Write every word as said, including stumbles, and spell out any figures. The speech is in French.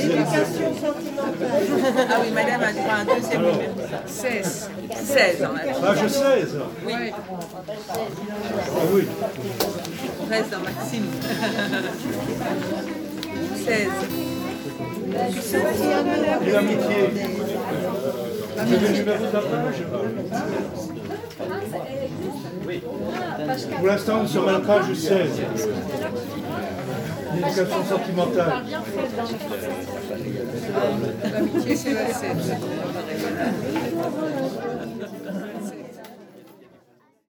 Éducation sentimentale. Ah oui, madame a droit à un deuxième Alors, numéro. seize. seize en fait. page seize. Oui, Ah oui. on reste dans Maxime. seize. Et l'amitié. C'est le numéro de la page. Pour l'instant, nous sommes à la page seize. L'éducation sentimentale. L'amitié, c'est la sept.